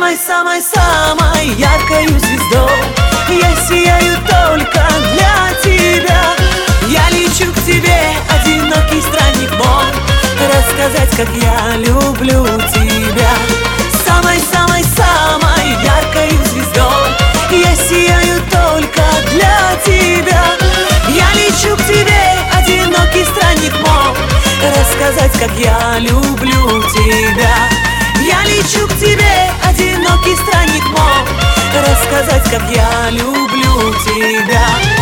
самой-самой-самой яркою звездой. Я сияю только для тебя. Я лечу к тебе, одинокий странник мой, рассказать, как я люблю тебя. Самой-самой-самой яркою звездой я сияю только для тебя. Я лечу к тебе, одинокий странник мой, рассказать, как я люблю тебя. Я лечу к тебе, одинокий странник мой, рассказать, как я люблю тебя.